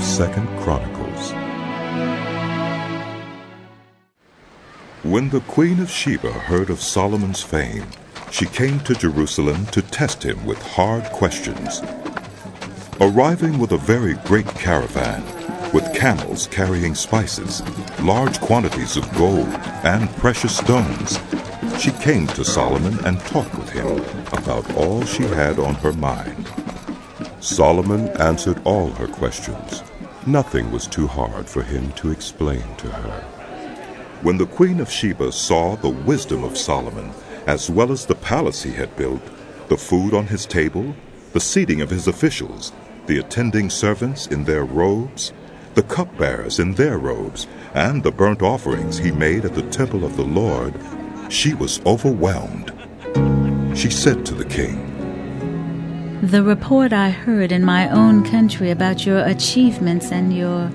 2 Chronicles. When the Queen of Sheba heard of Solomon's fame, she came to Jerusalem to test him with hard questions. Arriving with a very great caravan, with camels carrying spices, large quantities of gold, and precious stones, she came to Solomon and talked with him about all she had on her mind. Solomon answered all her questions. Nothing was too hard for him to explain to her. When the Queen of Sheba saw the wisdom of Solomon, as well as the palace he had built, the food on his table, the seating of his officials, the attending servants in their robes, the cupbearers in their robes, and the burnt offerings he made at the temple of the Lord, she was overwhelmed. She said to the king, "The report I heard in my own country about your achievements and your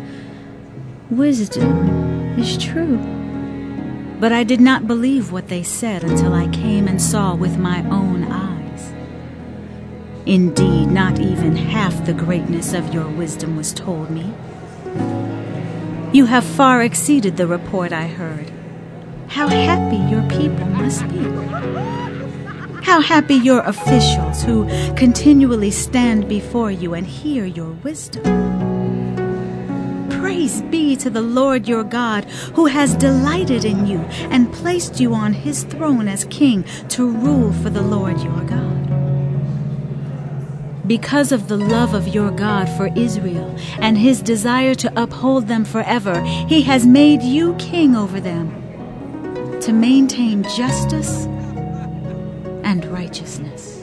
wisdom is true. But I did not believe what they said until I came and saw with my own eyes. Indeed, not even half the greatness of your wisdom was told me. You have far exceeded the report I heard. How happy your people must be. How happy your officials who continually stand before you and hear your wisdom. Praise be to the Lord your God, who has delighted in you and placed you on his throne as king to rule for the Lord your God. Because of the love of your God for Israel and his desire to uphold them forever, he has made you king over them, to maintain justice and righteousness."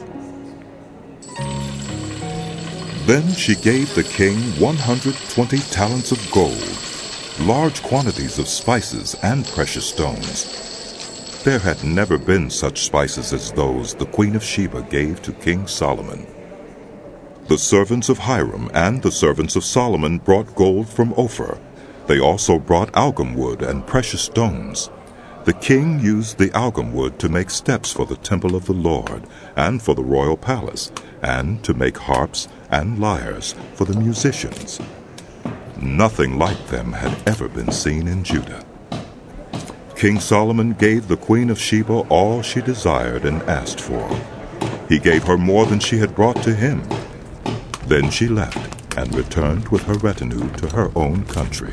Then she gave the king 120 talents of gold, large quantities of spices and precious stones. There had never been such spices as those the Queen of Sheba gave to King Solomon. The servants of Hiram and the servants of Solomon brought gold from Ophir. They also brought algum wood and precious stones. The king used the algum wood to make steps for the temple of the Lord and for the royal palace, and to make harps and lyres for the musicians. Nothing like them had ever been seen in Judah. King Solomon gave the Queen of Sheba all she desired and asked for. He gave her more than she had brought to him. Then she left and returned with her retinue to her own country.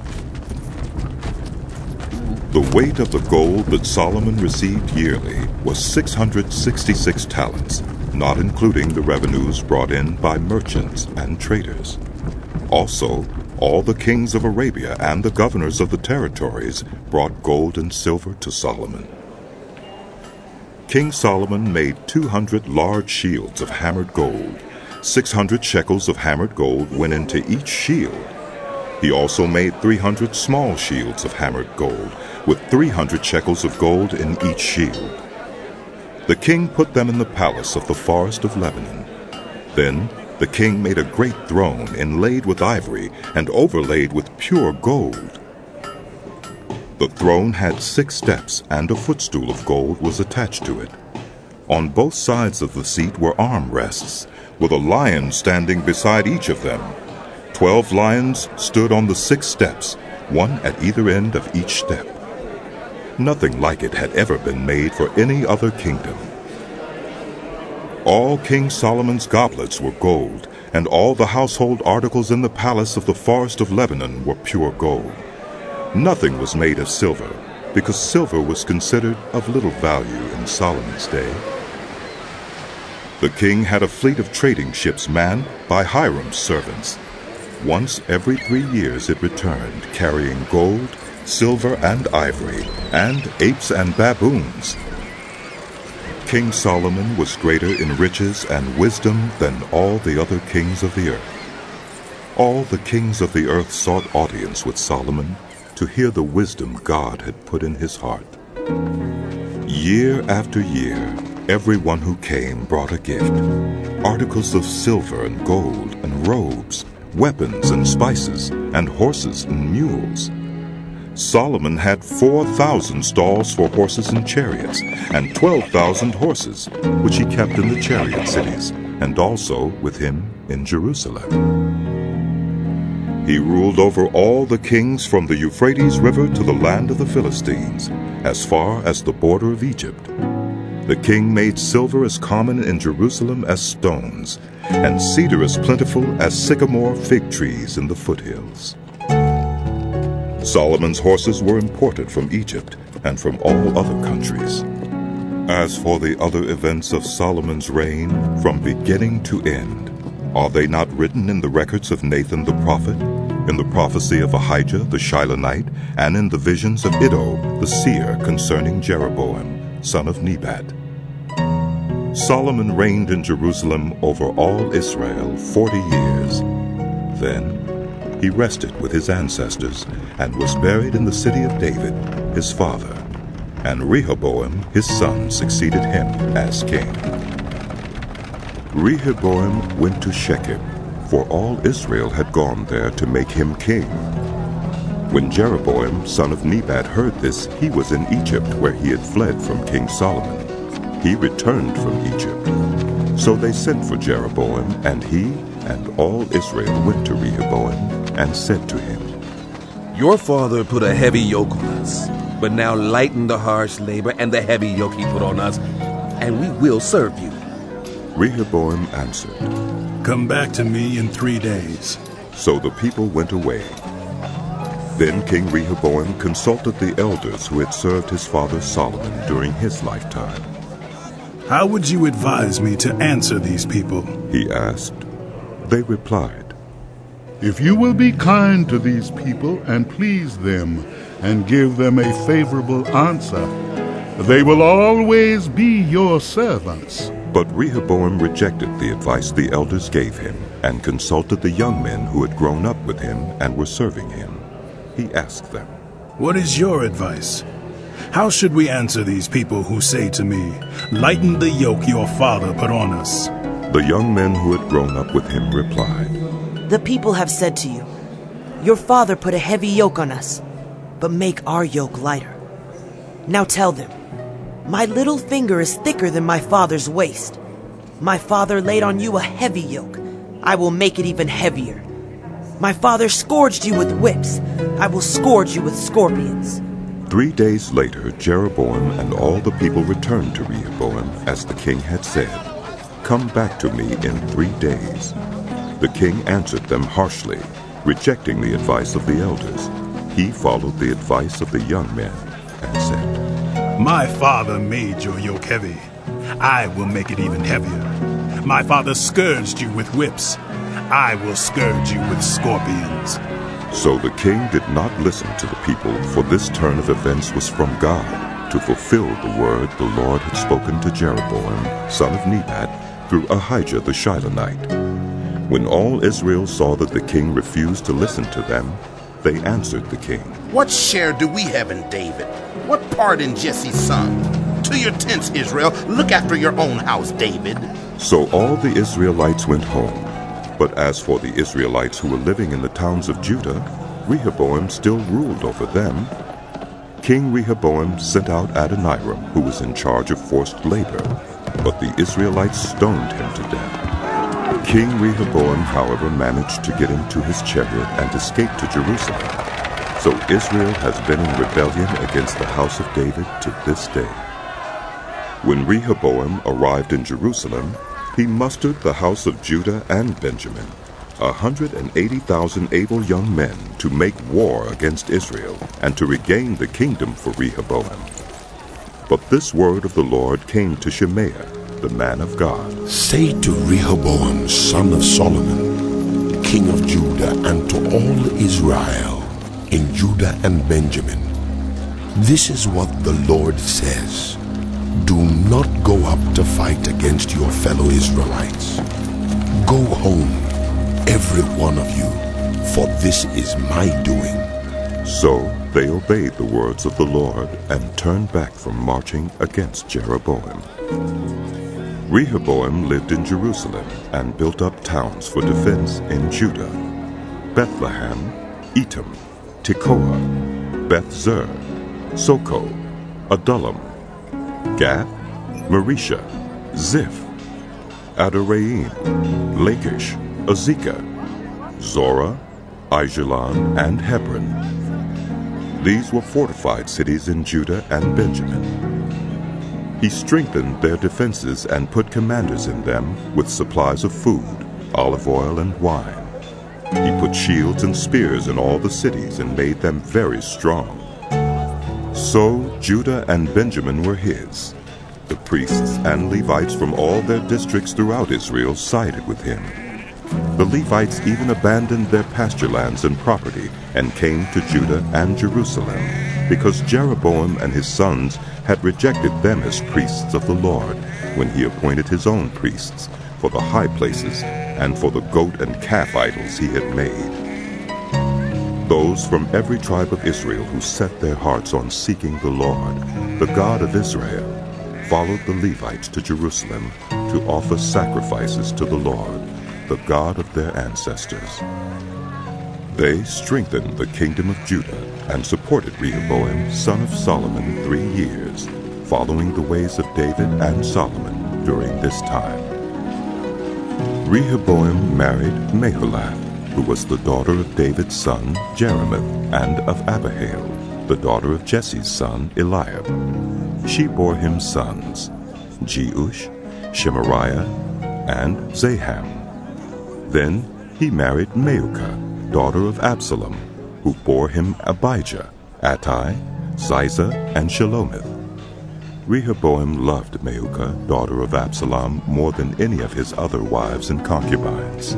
The weight of the gold that Solomon received yearly was 666 talents, not including the revenues brought in by merchants and traders. Also, all the kings of Arabia and the governors of the territories brought gold and silver to Solomon. King Solomon made 200 large shields of hammered gold. 600 shekels of hammered gold went into each shield. He also made 300 small shields of hammered gold, with 300 shekels of gold in each shield. The king put them in the palace of the forest of Lebanon. Then the king made a great throne inlaid with ivory and overlaid with pure gold. The throne had 6 steps, and a footstool of gold was attached to it. On both sides of the seat were armrests, with a lion standing beside each of them. 12 lions stood on the 6 steps, one at either end of each step. Nothing like it had ever been made for any other kingdom. All King Solomon's goblets were gold, and all the household articles in the palace of the forest of Lebanon were pure gold. Nothing was made of silver, because silver was considered of little value in Solomon's day. The king had a fleet of trading ships manned by Hiram's servants. Once every 3 years it returned, carrying gold, silver, and ivory, and apes and baboons. King Solomon was greater in riches and wisdom than all the other kings of the earth. All the kings of the earth sought audience with Solomon to hear the wisdom God had put in his heart. Year after year, everyone who came brought a gift, articles of silver and gold and robes, weapons and spices, and horses and mules. Solomon had 4,000 stalls for horses and chariots, and 12,000 horses, which he kept in the chariot cities, and also with him in Jerusalem. He ruled over all the kings from the Euphrates River to the land of the Philistines, as far as the border of Egypt. The king made silver as common in Jerusalem as stones, and cedar as plentiful as sycamore fig trees in the foothills. Solomon's horses were imported from Egypt and from all other countries. As for the other events of Solomon's reign, from beginning to end, are they not written in the records of Nathan the prophet, in the prophecy of Ahijah the Shilonite, and in the visions of Iddo the seer concerning Jeroboam, son of Nebat? Solomon reigned in Jerusalem over all Israel 40 years. Then he rested with his ancestors and was buried in the city of David, his father. And Rehoboam, his son, succeeded him as king. Rehoboam went to Shechem, for all Israel had gone there to make him king. When Jeroboam, son of Nebat, heard this, he was in Egypt, where he had fled from King Solomon. He returned from Egypt. So they sent for Jeroboam, and he and all Israel went to Rehoboam and said to him, Your father put a heavy yoke on us, but now lighten the harsh labor and the heavy yoke he put on us, and we will serve you. Rehoboam answered, Come back to me in 3 days. So the people went away. Then King Rehoboam consulted the elders who had served his father Solomon during his lifetime. How would you advise me to answer these people? He asked. They replied, If you will be kind to these people and please them and give them a favorable answer, they will always be your servants. But Rehoboam rejected the advice the elders gave him and consulted the young men who had grown up with him and were serving him. He asked them, What is your advice? How should we answer these people who say to me, Lighten the yoke your father put on us? The young men who had grown up with him replied, The people have said to you, Your father put a heavy yoke on us, but make our yoke lighter. Now tell them, My little finger is thicker than my father's waist. My father laid on you a heavy yoke. I will make it even heavier. My father scourged you with whips. I will scourge you with scorpions. 3 days later, Jeroboam and all the people returned to Rehoboam, as the king had said, Come back to me in 3 days. The king answered them harshly, rejecting the advice of the elders. He followed the advice of the young men and said, My father made your yoke heavy. I will make it even heavier. My father scourged you with whips. I will scourge you with scorpions. So the king did not listen to the people, for this turn of events was from God, to fulfill the word the Lord had spoken to Jeroboam, son of Nebat, through Ahijah the Shilonite. When all Israel saw that the king refused to listen to them, they answered the king, What share do we have in David? What part in Jesse's son? To your tents, Israel. Look after your own house, David. So all the Israelites went home. But as for the Israelites who were living in the towns of Judah, Rehoboam still ruled over them. King Rehoboam sent out Adoniram, who was in charge of forced labor, but the Israelites stoned him to death. King Rehoboam, however, managed to get into his chariot and escape to Jerusalem. So Israel has been in rebellion against the house of David to this day. When Rehoboam arrived in Jerusalem, he mustered the house of Judah and Benjamin, 180,000 able young men, to make war against Israel and to regain the kingdom for Rehoboam. But this word of the Lord came to Shemaiah, the man of God. Say to Rehoboam, son of Solomon, king of Judah, and to all Israel in Judah and Benjamin, this is what the Lord says. Do not go up to fight against your fellow Israelites. Go home, every one of you, for this is my doing. So they obeyed the words of the Lord and turned back from marching against Jeroboam. Rehoboam lived in Jerusalem and built up towns for defense in Judah: Bethlehem, Etam, Tekoa, Beth-zur, Soko, Adullam, Gath, Marisha, Ziph, Adoraim, Lachish, Azekah, Zorah, Aijalon, and Hebron. These were fortified cities in Judah and Benjamin. He strengthened their defenses and put commanders in them with supplies of food, olive oil, and wine. He put shields and spears in all the cities and made them very strong. So Judah and Benjamin were his. The priests and Levites from all their districts throughout Israel sided with him. The Levites even abandoned their pasture lands and property and came to Judah and Jerusalem, because Jeroboam and his sons had rejected them as priests of the Lord when he appointed his own priests for the high places and for the goat and calf idols he had made. Those from every tribe of Israel who set their hearts on seeking the Lord, the God of Israel, followed the Levites to Jerusalem to offer sacrifices to the Lord, the God of their ancestors. They strengthened the kingdom of Judah and supported Rehoboam, son of Solomon, 3 years, following the ways of David and Solomon during this time. Rehoboam married Maholath, who was the daughter of David's son Jerimoth, and of Abihail, the daughter of Jesse's son Eliab. She bore him sons, Jeush, Shemariah, and Zaham. Then he married Maacah, daughter of Absalom, who bore him Abijah, Attai, Ziza, and Shelomith. Rehoboam loved Maacah, daughter of Absalom, more than any of his other wives and concubines.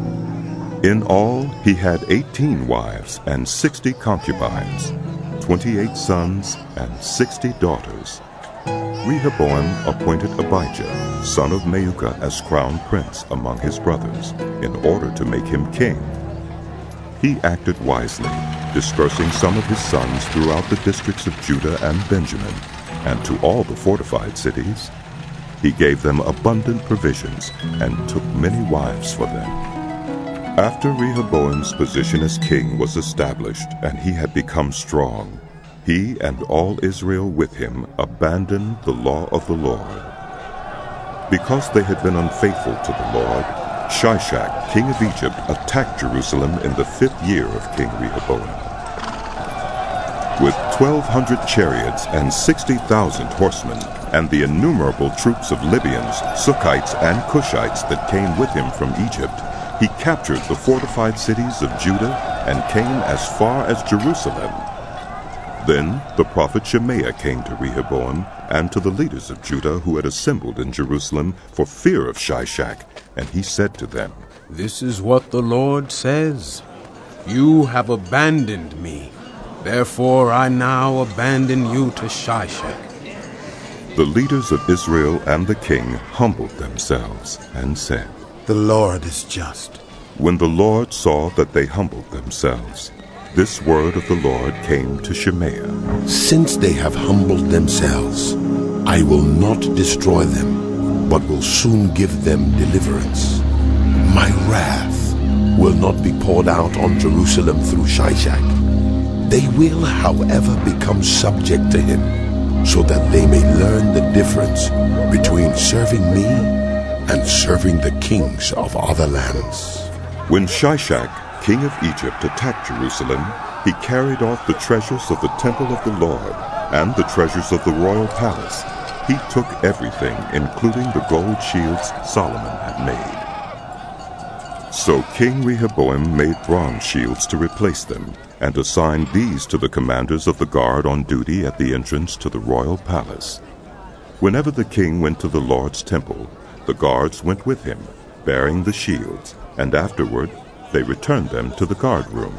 In all, he had 18 wives and 60 concubines, 28 sons and 60 daughters. Rehoboam appointed Abijah, son of Maacah, as crown prince among his brothers, in order to make him king. He acted wisely, dispersing some of his sons throughout the districts of Judah and Benjamin, and to all the fortified cities. He gave them abundant provisions and took many wives for them. After Rehoboam's position as king was established and he had become strong, he and all Israel with him abandoned the law of the Lord. Because they had been unfaithful to the Lord, Shishak, king of Egypt, attacked Jerusalem in the 5th year of King Rehoboam. With 1,200 chariots and 60,000 horsemen, and the innumerable troops of Libyans, Sukkites, and Cushites that came with him from Egypt, he captured the fortified cities of Judah and came as far as Jerusalem. Then the prophet Shemaiah came to Rehoboam and to the leaders of Judah who had assembled in Jerusalem for fear of Shishak, and he said to them, "This is what the Lord says. You have abandoned me. Therefore I now abandon you to Shishak." The leaders of Israel and the king humbled themselves and said, "The Lord is just." When the Lord saw that they humbled themselves, this word of the Lord came to Shemaiah. Since they have humbled themselves, I will not destroy them, but will soon give them deliverance. My wrath will not be poured out on Jerusalem through Shishak. They will, however, become subject to him, so that they may learn the difference between serving me and serving the kings of other lands. When Shishak, king of Egypt, attacked Jerusalem, he carried off the treasures of the temple of the Lord and the treasures of the royal palace. He took everything, including the gold shields Solomon had made. So King Rehoboam made bronze shields to replace them, and assigned these to the commanders of the guard on duty at the entrance to the royal palace. Whenever the king went to the Lord's temple, the guards went with him, bearing the shields, and afterward they returned them to the guard room.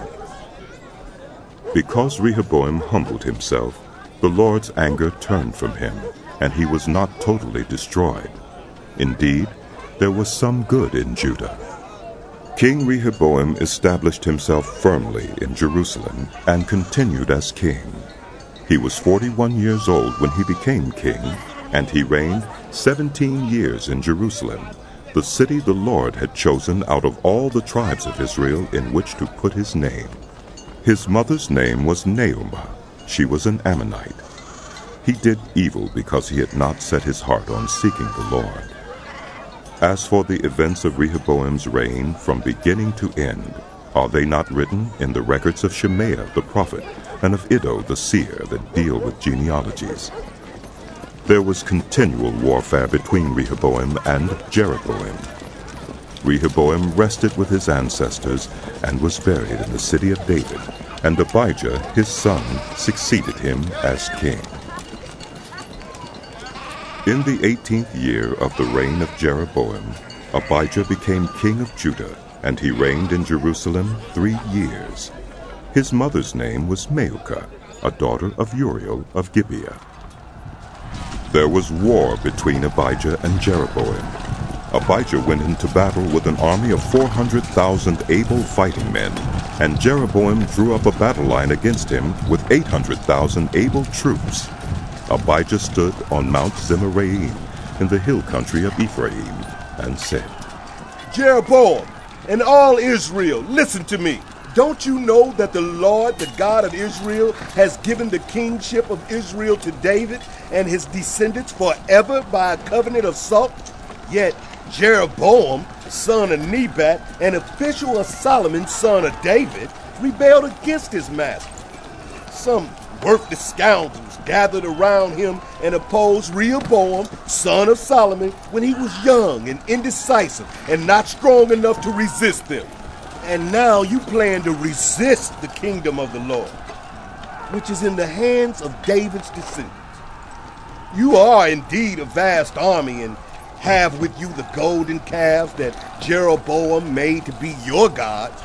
Because Rehoboam humbled himself, the Lord's anger turned from him, and he was not totally destroyed. Indeed, there was some good in Judah. King Rehoboam established himself firmly in Jerusalem and continued as king. He was 41 years old when he became king, and he reigned 17 years in Jerusalem, the city the Lord had chosen out of all the tribes of Israel in which to put his name. His mother's name was Naamah. She was an Ammonite. He did evil because he had not set his heart on seeking the Lord. As for the events of Rehoboam's reign from beginning to end, Are they not written in the records of Shemaiah the prophet and of Iddo the seer that deal with genealogies? There was continual warfare between Rehoboam and Jeroboam. Rehoboam rested with his ancestors and was buried in the city of David, and Abijah his son succeeded him as king. In the 18th year of the reign of Jeroboam, Abijah became king of Judah, and he reigned in Jerusalem 3 years. His mother's name was Maacah, a daughter of Uriel of Gibeah. There was war between Abijah and Jeroboam. Abijah went into battle with an army of 400,000 able fighting men, and Jeroboam drew up a battle line against him with 800,000 able troops. Abijah stood on Mount Zemaraim in the hill country of Ephraim and said, Jeroboam and all Israel, listen to me. Don't you know that the Lord, the God of Israel, has given the kingship of Israel to David and his descendants forever by a covenant of salt? Yet Jeroboam, son of Nebat, an official of Solomon, son of David, rebelled against his master. Some worthless scoundrels gathered around him and opposed Rehoboam, son of Solomon, when he was young and indecisive and not strong enough to resist them. And now you plan to resist the kingdom of the Lord, which is in the hands of David's descendants. You are indeed a vast army and have with you the golden calves that Jeroboam made to be your gods.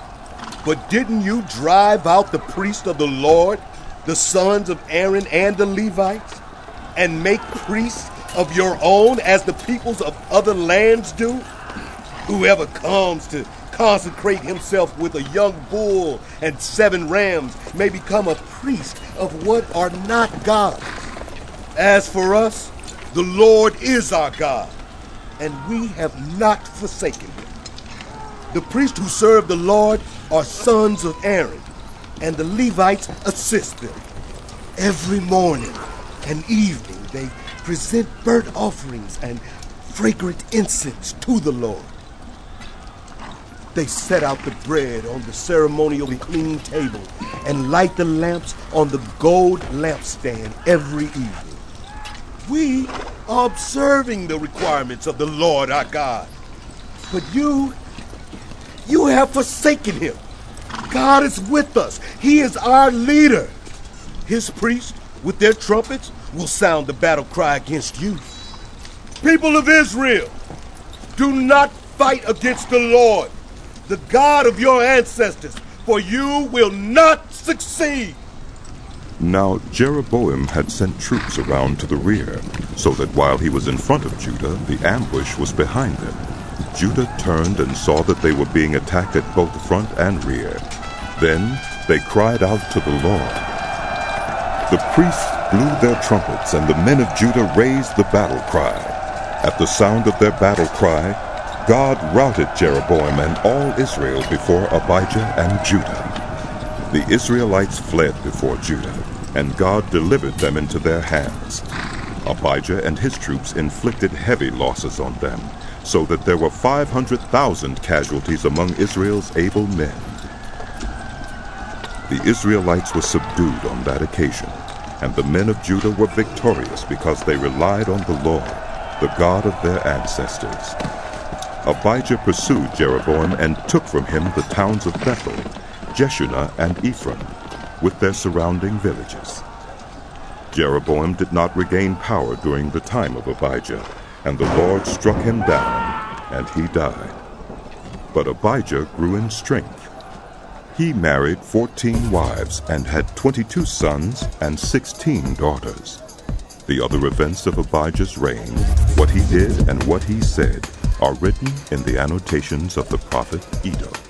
But didn't you drive out the priests of the Lord, the sons of Aaron and the Levites, and make priests of your own as the peoples of other lands do? Whoever comes to consecrate himself with a young bull and 7 rams may become a priest of what are not gods. As for us, the Lord is our God, and we have not forsaken him. The priests who serve the Lord are sons of Aaron, and the Levites assist them. Every morning and evening they present burnt offerings and fragrant incense to the Lord. They set out the bread on the ceremonially clean table and light the lamps on the gold lampstand every evening. We are observing the requirements of the Lord our God. But you have forsaken him. God is with us. He is our leader. His priests, with their trumpets, will sound the battle cry against you. People of Israel, do not fight against the Lord, the God of your ancestors, for you will not succeed. Now Jeroboam had sent troops around to the rear, so that while he was in front of Judah, the ambush was behind them. Judah turned and saw that they were being attacked at both front and rear. Then they cried out to the Lord. The priests blew their trumpets, and the men of Judah raised the battle cry. At the sound of their battle cry, God routed Jeroboam and all Israel before Abijah and Judah. The Israelites fled before Judah, and God delivered them into their hands. Abijah and his troops inflicted heavy losses on them, so that there were 500,000 casualties among Israel's able men. The Israelites were subdued on that occasion, and the men of Judah were victorious because they relied on the Lord, the God of their ancestors. Abijah pursued Jeroboam and took from him the towns of Bethel, Jeshunah, and Ephraim, with their surrounding villages. Jeroboam did not regain power during the time of Abijah, and the Lord struck him down, and he died. But Abijah grew in strength. He married 14 wives and had 22 sons and 16 daughters. The other events of Abijah's reign, what he did and what he said, are written in the annotations of the prophet Iddo.